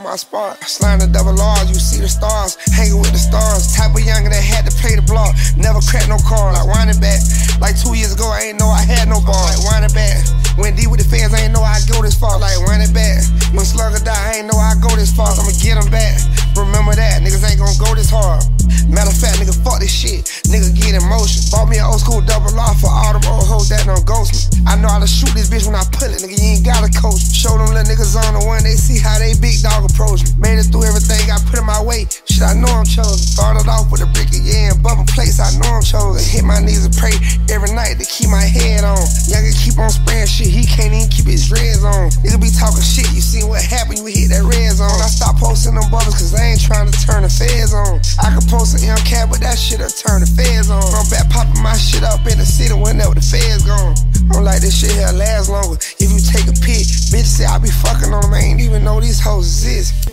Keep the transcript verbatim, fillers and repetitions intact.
my spot. Slime the double R's, you see the stars. Hanging with the stars. Type of younger that had to play the block. Never cracked no car, like winding back. Like two years ago, I ain't know I had no ball. Like winding back. Went deep with the fans, I ain't know I go this far. Like winding back. When Slugger die, I ain't know I go this far. I'ma get him back. Remember that, niggas ain't gon' go this hard. Matter of fact, nigga, fuck this shit. Nigga, get in motion. Bought me an old school double R for all them old hoes that don't ghost me. I know how to shoot this bitch when I pull it, nigga. You ain't gotta coach me. Show them little niggas on the one, they see how they big dog approach me. Made it through everything I put in my way. Shit, I know I'm chosen. Started off with a brick of yeah and bumping plates, I know I'm chosen. Hit my knees and pray every night to keep my head on. Youngin keep on spraying shit, he can't even keep his dreads on. Nigga be talking shit, you seen what happened, you hit that red zone. I stop posting them brothers cause I ain't trying to turn the feds on. I can post an M cat, but that shit'll turn the feds on. I'm back popping my shit up in the city whenever the feds gone. I'm like, this shit here last longer if you take a pic. Bitch say I be fucking on them, I ain't even know these hoes exist.